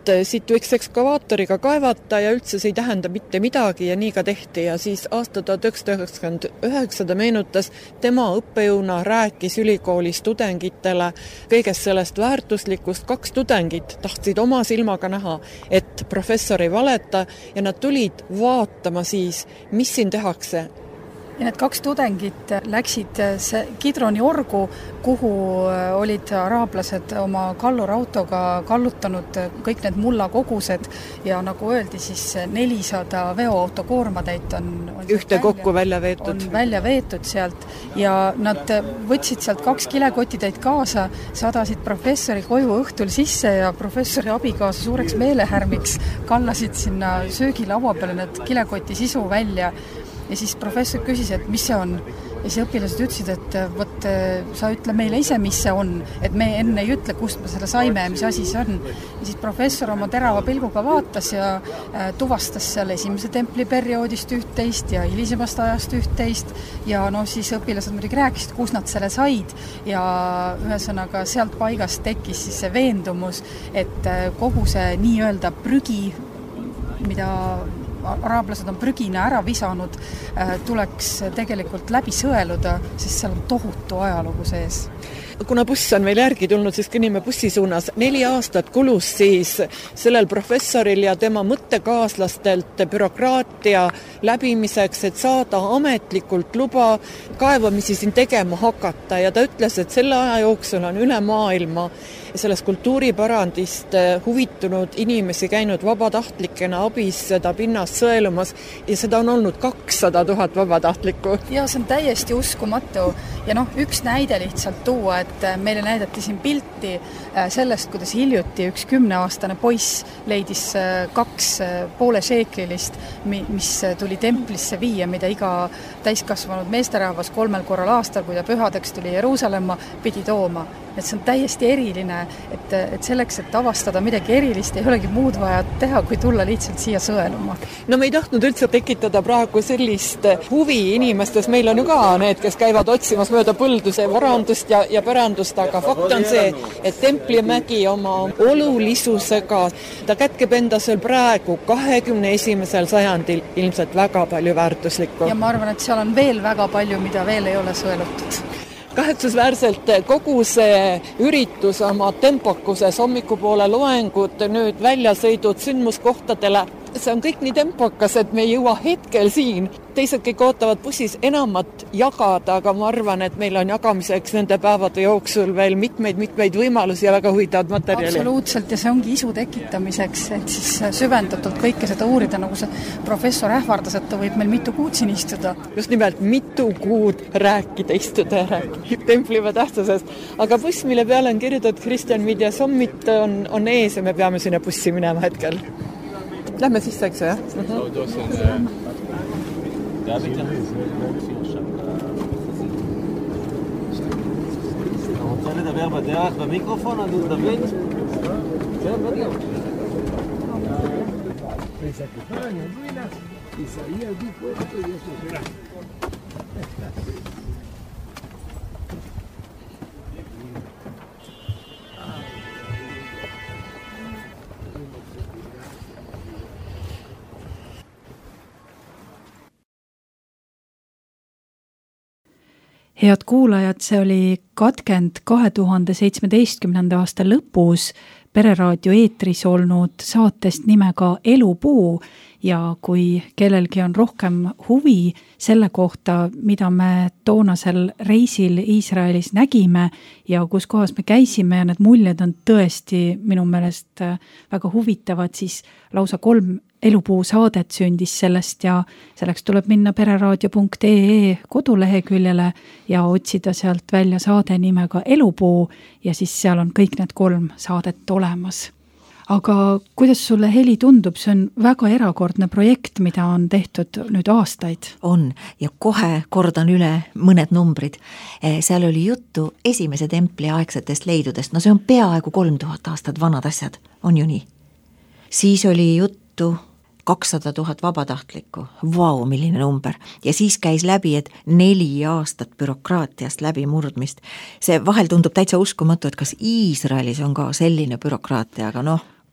et siit võiks ekskavaatoriga kaevata ja üldse see ei tähenda mitte midagi ja nii ka tehti ja siis aasta tuhat üheksasada üheksakümmend üheksa ta meenutas, tema õppejõuna rääkis ülikoolis tudengitele kõigest sellest väärtuslikust, kaks tudengit tahtsid oma silmaga näha, et professor ei valeta ja nad tulid vaatama siis, mis siin tehakse. Ja need kaks tudengit läksid Kidroni orgu, kuhu olid araablased oma kallurautoga kallutanud kõik need mullakogused ja nagu öeldi, siis nelisada veoauto koormatäit on, on ühte välja, kokku välja veetud. On välja veetud sealt ja nad võtsid sealt kaks kilekotitäit kaasa, sadasid professori koju õhtul sisse ja professori abikaasa suureks meelehärmiks kallasid sinna söögilaua peale need kilekoti sisu välja. Ja siis professor küsis, et mis see on. Ja siis õpilased ütlesid, et võt, sa ütle meile ise, mis see on, et me enne ei ütle, kust me selle saime ja mis asi see on. Ja siis professor oma terava pilguga vaatas ja tuvastas seal esimese templi perioodist üht-teist ja hilisemast ajast üht-teist ja no siis õpilased muidugi rääkisid, kus nad selle said ja ühesõnaga sealt paigast tekkis siis see veendumus, et kogu see nii-öelda prügi, mida araablased on prügina ära visanud, tuleks tegelikult läbi sõeluda, sest seal on tohutu ajalugu sees. Kuna buss on meil järgi tulnud, siis kõnnime bussi suunas. Neli aastat kulus siis sellel professoril ja tema mõttekaaslastelt bürokraatia läbimiseks, et saada ametlikult luba kaevamisi siin tegema hakata ja ta ütles, et selle aja jooksul on üle maailma sellest kultuuripärandist huvitunud inimesi käinud vabatahtlikena abis seda pinnast sõelumas ja seda on olnud kakssada tuhat vabatahtlikku. Ja see on täiesti uskumatu ja noh, üks näide lihtsalt tuua, et meile näidati siin pilti sellest, kuidas hiljuti üks kümneaastane poiss leidis kaks poole šeeklilist, mis tuli templisse viia, mida iga täiskasvanud meesterahvas kolmel korral aastal, kui ta pühadeks tuli Jeruusalemma, pidi tooma. Et see on täiesti eriline, et, et selleks, et avastada midagi erilist, ei olegi muud vaja teha, kui tulla lihtsalt siia sõeluma. No me ei tahtnud üldse tekitada praegu sellist huvi inimestes, meil on ju ka need, kes käivad otsimas mööda põlduse varandust ja, ja pärandust, aga fakt on see, et Templimägi oma olulisusega, ta kätkeb endas veel praegu kahekümne esimesel sajandil ilmselt väga palju väärtuslikku. Ja ma arvan, et seal on veel väga palju, mida veel ei ole sõelutud. Kahetsusväärselt kogu see üritus oma tempokuses, hommikupoole loengud, nüüd väljasõidud sündmuskohtadele, see on kõik nii tempokas, et me ei jõua hetkel siin. Teised kõik ootavad bussis enamat jagada, aga ma arvan, et meil on jagamiseks nende päevade jooksul veel mitmeid-mitmeid võimalusi ja väga huvitavad materjali. Absoluutselt, ja see ongi isu tekitamiseks, et siis süvendatult kõike seda uurida, nagu see professor ähvardas, et ta võib meil mitu kuud siin istuda. Just nimelt mitu kuud rääkida, istuda ja rääkida templiva tähtsusest. Aga buss, mille peale on kirjutatud Kristjan Media Summit, on, on ees ja me peame sinna bussi minema hetkel. Lähme sisse, eks jah? Mm-hmm. אתה רוצה לדבר בדרך במיקרופון, אז דוד? כן, בדיוק. Head kuulajad, see oli katkend kahe tuhande seitsmeteistkümnenda aasta lõpus Pereraadio eetris olnud saatest nimega Elupuu ja kui kellelgi on rohkem huvi selle kohta, mida me toonasel reisil Iisraelis nägime ja kus kohas me käisime ja need muljed on tõesti minu meelest väga huvitavad, siis lausa kolm Elupuu saadet sündis sellest ja selleks tuleb minna pereraadio punkt ee koduleheküljele ja otsida sealt välja saade nimega Elupuu ja siis seal on kõik need kolm saadet olemas. Aga kuidas sulle, Heli, tundub, see on väga erakordne projekt, mida on tehtud nüüd aastaid? On, ja kohe kordan üle mõned numbrid. Seal oli juttu esimese templi aegsetest leidudest, no see on peaaegu kolm tuhat aastat vanad asjad, on ju nii. Siis oli juttu kakssada tuhat vabatahtlikku, vau, milline number. Ja siis käis läbi, et neli aastat bürokraatiast läbi murdmist. See vahel tundub täitsa uskumatu, et kas Iisraelis on ka selline bürokraatia, aga noh.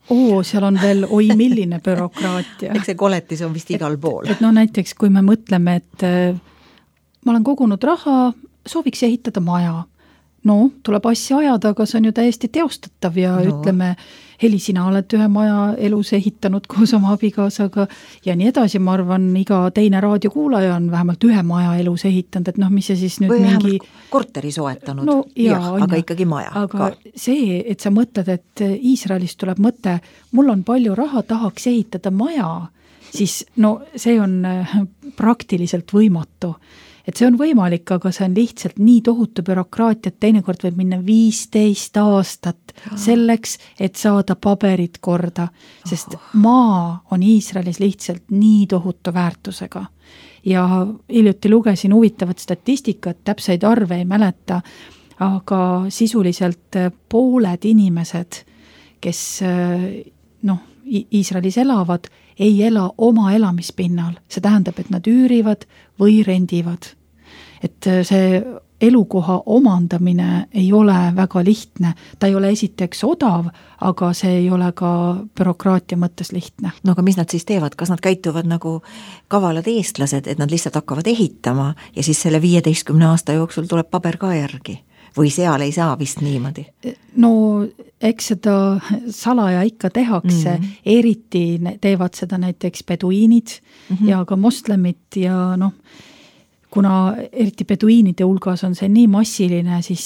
oo, seal on veel oi milline bürokraatia. eks see koletis on vist igal pool. et no näiteks, kui me mõtleme, et ma olen kogunud raha, sooviks ehitada maja. No, tuleb asja ajada, aga see on ju täiesti teostatav ja no. ütleme, Heli, sina oled ühe maja elus ehitanud koos oma abikaasaga ja nii edasi, ma arvan, iga teine raadiokuulaja on vähemalt ühe maja elus ehitanud, et noh, mis see siis nüüd või mingi... korteri soetanud, no, jaa, jah, aga ikkagi maja. Aga ka. See, et sa mõtled, et Iisraelist tuleb mõte, mul on palju raha, tahaks ehitada maja, siis no see on praktiliselt võimatu. Et see on võimalik, aga see on lihtsalt nii tohutu bürokraatia, et teinekord võib minna viisteist aastat selleks, et saada paberid korda, sest maa on Iisraelis lihtsalt nii tohutu väärtusega. Ja hiljuti lugesin huvitavat statistikat, täpseid arve ei mäleta, aga sisuliselt pooled inimesed, kes noh, Iisraelis elavad, ei ela oma elamispinnal. See tähendab, et nad üürivad või rendivad. Et see elukoha omandamine ei ole väga lihtne. Ta ei ole esiteks odav, aga see ei ole ka bürokraatia mõttes lihtne. No aga mis nad siis teevad? Kas nad käituvad nagu kavalad eestlased, et nad lihtsalt hakkavad ehitama ja siis selle viieteistkümne aasta jooksul tuleb paber ka järgi? Või seal ei saa vist niimoodi? No eks seda salaja ikka tehakse, mm-hmm. eriti teevad seda näiteks beduiinid mm-hmm. ja ka moslemid ja noh, kuna eriti beduiinide hulgas on see nii massiline, siis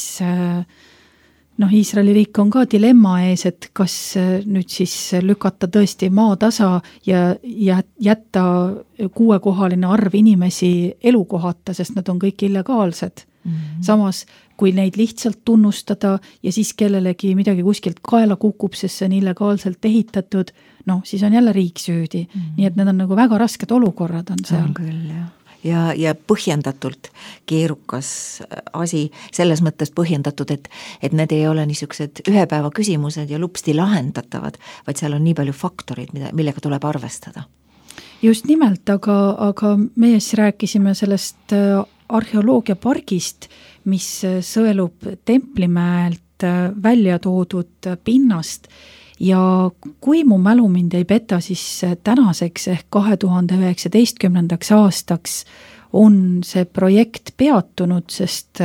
noh, Iisraeli riik on ka dilemma ees, et kas nüüd siis lükata tõesti maa tasa ja jätta kuuekohaline arv inimesi elukohata, sest nad on kõik illegaalsed. Mm-hmm. Samas, kui neid lihtsalt tunnustada ja siis kellelegi midagi kuskilt kaela kukub, sest see on illegaalselt ehitatud, noh, siis on jälle riik süüdi. Mm-hmm. Nii et need on nagu väga rasked olukorrad on seal. On küll, jah. Ja, ja põhjendatult keerukas asi, selles mõttes põhjendatud, et, et need ei ole niisugused ühe päeva küsimused ja lupsti lahendatavad, vaid seal on nii palju faktorid, mida, millega tuleb arvestada. Just nimelt, aga, aga meie siis rääkisime sellest arheoloogiapargist, mis sõelub Templimäelt välja toodud pinnast ja kui mu mälu mind ei peta, siis tänaseks ehk kahe tuhande üheksateistkümnendaks aastaks on see projekt peatunud, sest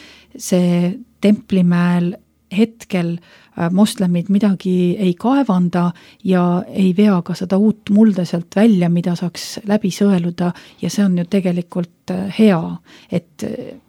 see Templimäel hetkel moslemid midagi ei kaevanda ja ei vea ka seda uut mulda sealt välja, mida saaks läbi sõeluda ja see on ju tegelikult hea, et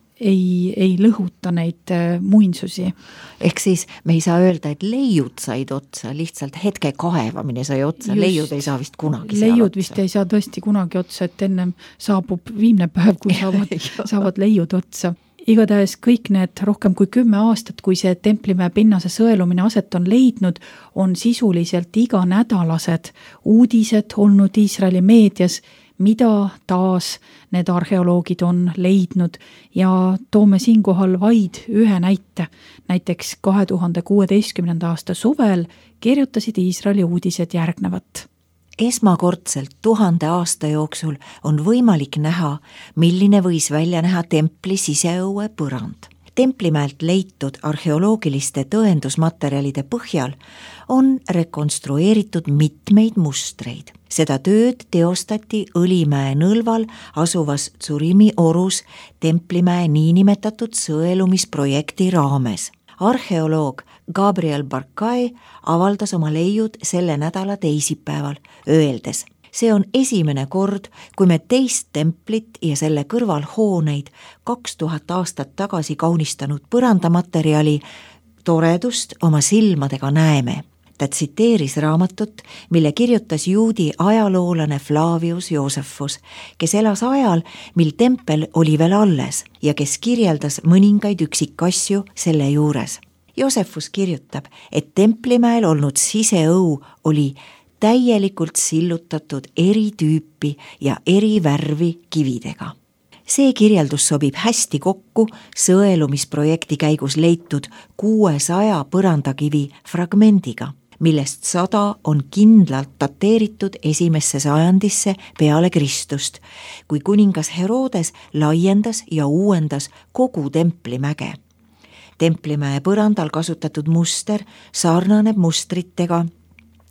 ei, ei lõhuta neid muinsusi. Ehk siis me ei saa öelda, et leiud said otsa, lihtsalt hetke kaevamine sai otsa, just, leiud ei saa vist kunagi leiud seal vist ei saa tõesti kunagi otsa, et ennem saabub viimne päev, kui saavad, saavad leiud otsa. Igatahes kõik need rohkem kui kümme aastat, kui see Templimäe pinnase sõelumine aset on leidnud, on sisuliselt iganädalased uudised olnud Iisraeli meedias, mida taas need arheoloogid on leidnud ja toome siinkohal vaid ühe näite. Näiteks kahe tuhande kuueteistkümnenda aasta suvel kirjutasid Iisraeli uudised järgnevat. Esmakordselt tuhande aasta jooksul on võimalik näha, milline võis välja näha templi siseõue põrand. Templimäelt leitud arheoloogiliste tõendusmaterjalide põhjal on rekonstrueeritud mitmeid mustreid. Seda tööd teostati Õlimäe nõlval asuvas Tsurimi orus Templimäe niinimetatud sõelumisprojekti raames. Arheoloog Gabriel Barkai avaldas oma leiud selle nädala teisipäeval, öeldes: see on esimene kord, kui me teist templit ja selle kõrval hooneid kaks tuhat aastat tagasi kaunistanud põrandamaterjali toredust oma silmadega näeme. Ta tsiteeris raamatut, mille kirjutas juudi ajaloolane Flavius Josephus, kes elas ajal, mil tempel oli veel alles ja kes kirjeldas mõningaid üksikasju selle juures. Josephus kirjutab, et Templimäel olnud siseõu oli täielikult sillutatud eri tüüpi ja eri värvi kividega. See kirjeldus sobib hästi kokku sõelumisprojekti käigus leitud kuuesaja põrandakivi fragmendiga, millest sada on kindlalt dateeritud esimesse sajandisse peale Kristust, kui kuningas Herodes laiendas ja uuendas kogu Templimäge. Templimäe põrandal kasutatud muster sarnaneb mustritega,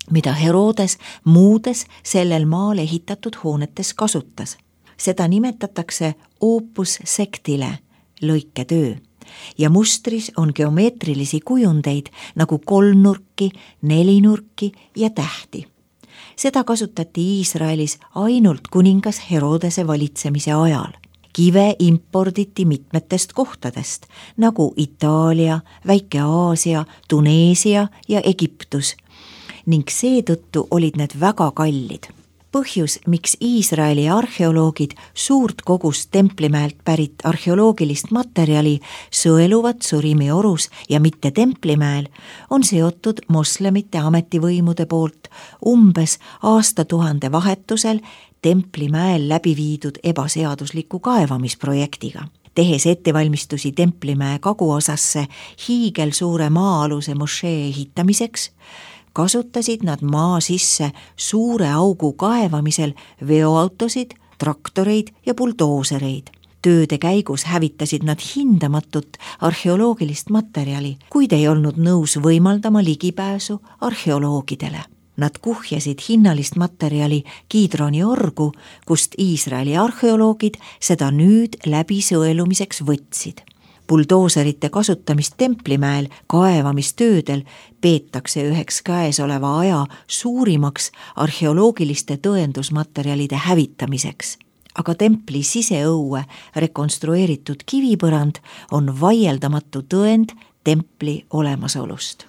mida Herodes muudes sellel maal ehitatud hoonetes kasutas. Seda nimetatakse opus sectile, lõiketöö, ja mustris on geomeetrilisi kujundeid nagu kolmnurki, nelinurki ja tähti. Seda kasutati Iisraelis ainult kuningas Herodese valitsemise ajal. Kive imporditi mitmetest kohtadest, nagu Itaalia, Väike-Aasia, Tuneesia ja Egiptus, ning seetõttu olid need väga kallid. Põhjus, miks Iisraeli arheoloogid suurt kogust Templimäelt pärit arheoloogilist materjali sõeluvad Surimi orus ja mitte Templimäel, on seotud moslemite ametivõimude poolt umbes aastatuhande vahetusel Templimäel läbi viidud ebaseadusliku kaevamisprojektiga. Tehes ettevalmistusi Templimäe kaguosasse hiigelsuure maa-aluse mošee ehitamiseks, kasutasid nad maa sisse suure augu kaevamisel veoautosid, traktoreid ja buldoosereid. Tööde käigus hävitasid nad hindamatut arheoloogilist materjali, kuid ei olnud nõus võimaldama ligipääsu arheoloogidele. Nad kuhjasid hinnalist materjali Kiidroni orgu, kust Iisraeli arheoloogid seda nüüd läbi sõelumiseks võtsid. Buldooserite kasutamist Templimäel kaevamistöödel peetakse üheks käesoleva aja suurimaks arheoloogiliste tõendusmaterjalide hävitamiseks. Aga templi siseõue rekonstrueeritud kivipõrand on vaieldamatu tõend templi olemasolust.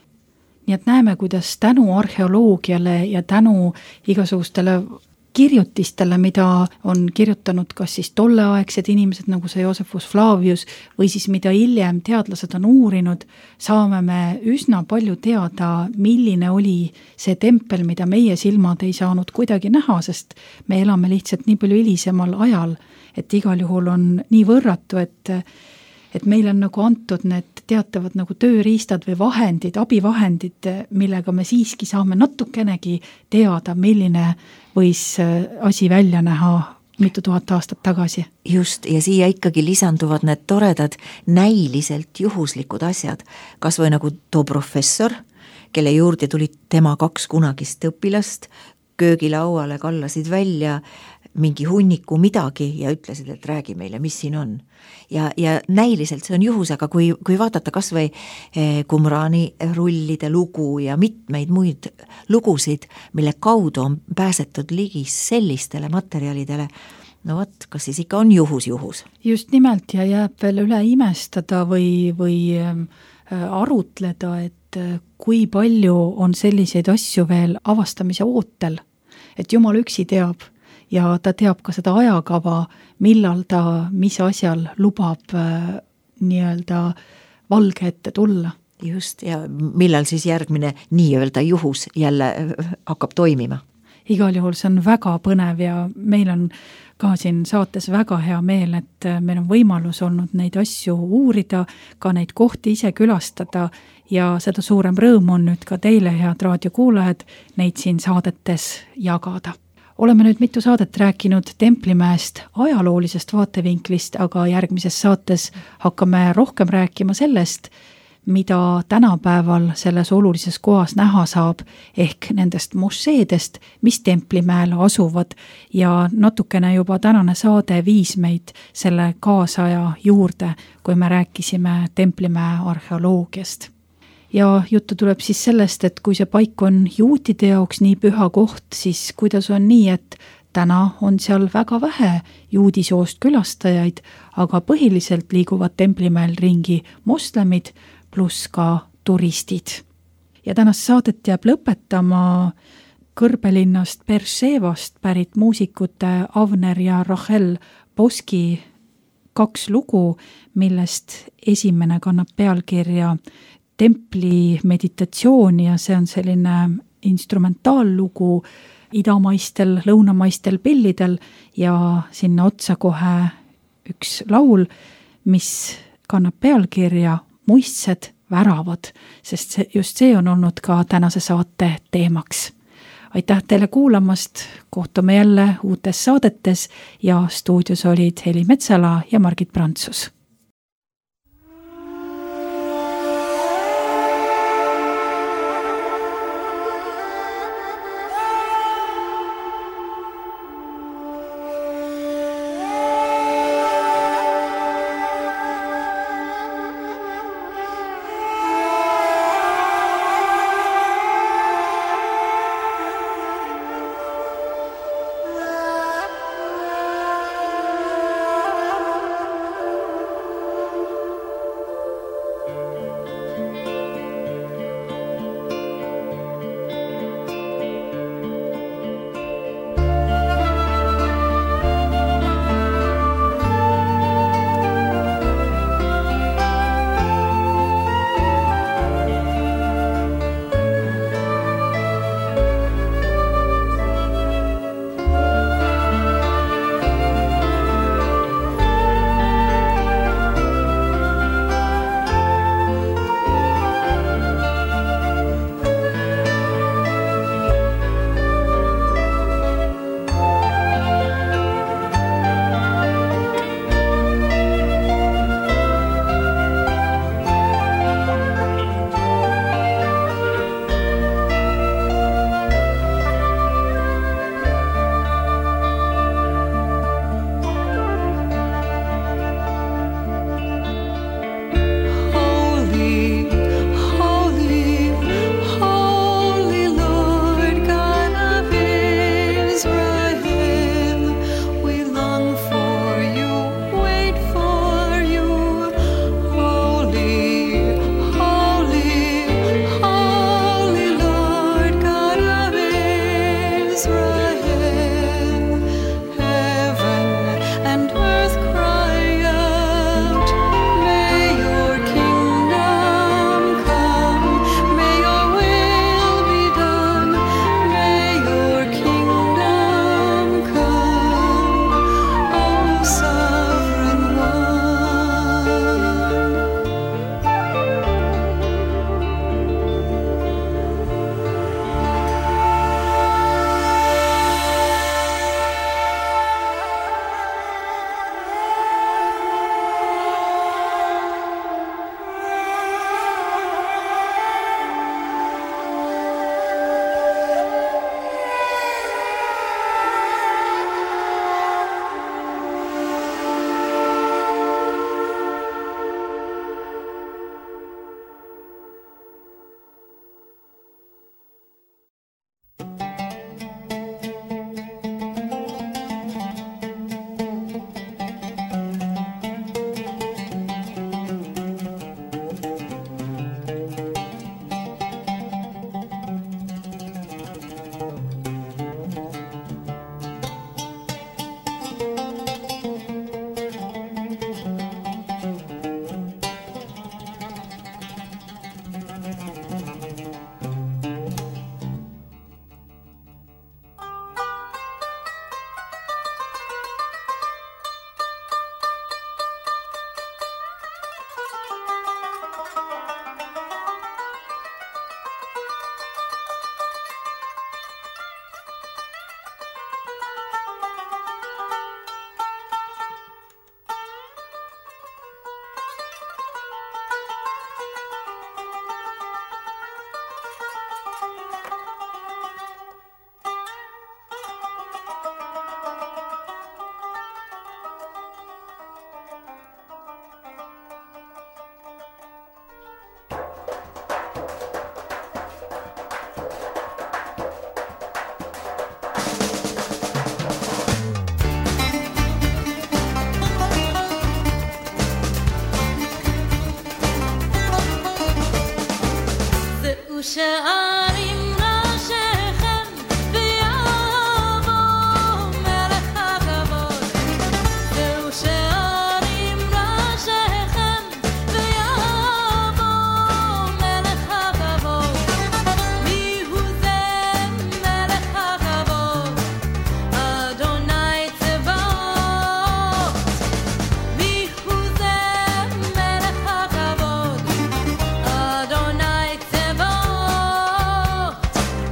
Nii et näeme, kuidas tänu arheoloogiale ja tänu igasugustele kirjutistele, mida on kirjutanud kas siis tolleaegsed inimesed, nagu see Josephus Flavius, või siis mida hiljem teadlased on uurinud, saame me üsna palju teada, milline oli see tempel, mida meie silmad ei saanud kuidagi näha, sest me elame lihtsalt nii palju hilisemal ajal, et igal juhul on nii võrratu, et et meil on nagu antud need teatavad nagu tööriistad või vahendid, abivahendid, millega me siiski saame natukenegi teada, milline võis asi välja näha mitu tuhat aastat tagasi. Just, ja siia ikkagi lisanduvad need toredad näiliselt juhuslikud asjad, kas või nagu too professor, kelle juurde tulid tema kaks kunagist õpilast, köögilauale kallasid välja mingi hunniku midagi ja ütlesid, et räägi meile, mis siin on. Ja, ja näiliselt see on juhus, aga kui, kui vaadata kas või Qumrani rullide lugu ja mitmeid muid lugusid, mille kaudu on pääsetud ligi sellistele materjalidele, no võt, kas siis ikka on juhus juhus? Just nimelt, ja jääb veel üle imestada või, või arutleda, et kui palju on selliseid asju veel avastamise ootel, et Jumal üksi teab, ja ta teab ka seda ajakava, millal ta mis asjal lubab äh, nii-öelda valge ette tulla. Just, ja millal siis järgmine nii-öelda juhus jälle hakkab toimima? Igal juhul see on väga põnev ja meil on ka siin saates väga hea meel, et meil on võimalus olnud neid asju uurida, ka neid kohti ise külastada ja seda suurem rõõm on nüüd ka teile, head raadiokuulajad, neid siin saadetes jagada. Oleme nüüd mitu saadet rääkinud Templimäest ajaloolisest vaatevinklist, aga järgmises saates hakkame rohkem rääkima sellest, mida tänapäeval selles olulises kohas näha saab, ehk nendest mošeedest, mis Templimäel asuvad ja natukene juba tänane saade viis meid selle kaasaja juurde, kui me rääkisime Templimäe arheoloogiast. Ja juttu tuleb siis sellest, et kui see paik on juutide jaoks nii püha koht, siis kuidas on nii, et täna on seal väga vähe juudisoost külastajaid, aga põhiliselt liiguvad Templimäel ringi moslemid pluss ka turistid. Ja tänast saadet jääb lõpetama kõrbelinnast Beershevast pärit muusikute Avner ja Rachel Boski kaks lugu, millest esimene kannab pealkirja Templi meditatsioon ja see on selline instrumentaallugu idamaistel, lõunamaistel pillidel ja sinna otsa kohe üks laul, mis kannab pealkirja Muistsed väravad, sest see, just see on olnud ka tänase saate teemaks. Aitäh teile kuulamast, kohtume jälle uutes saadetes ja stuudios olid Heli Metsala ja Margit Prantsus. שערים ראשיכם ויבוא מלך הכבוד. זהו שערים ראשיכם ויבוא מלך הכבוד. מי הוא זה מלך הכבוד? אדוני צבאות. מי הוא זה מלך הכבוד? אדוני צבאות.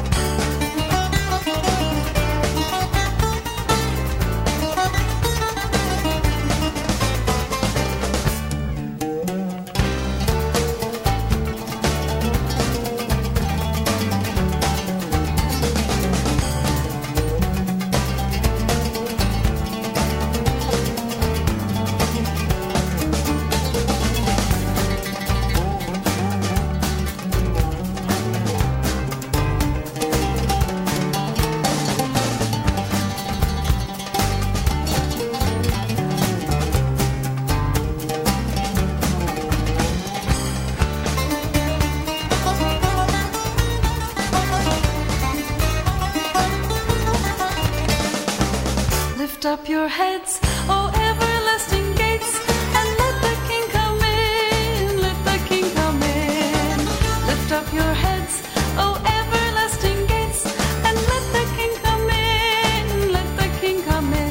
Lift up your heads, O everlasting gates, and let the King come in, let the King come in. Lift up your heads, O everlasting gates, and let the King come in, let the King come in.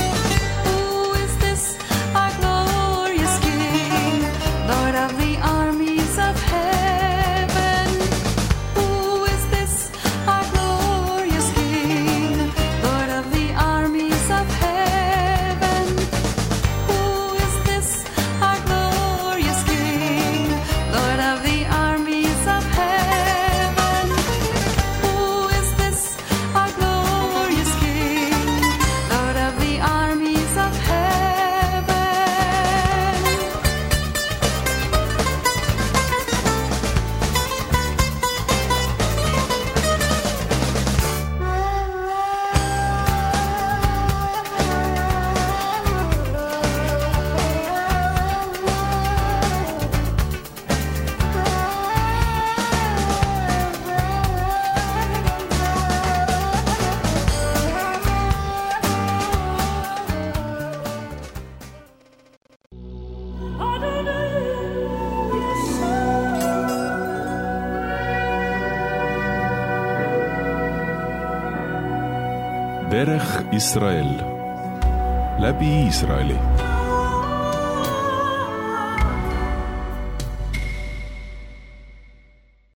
Who is this, our glorious King, Lord of the armies of heaven? Who is this, our glorious King, Lord of the armies of heaven? Who is this, our glorious King, Lord of the armies of heaven? Who is this, our glorious King, Lord of the armies of heaven? דרך ישראל, läbi Iisraeli.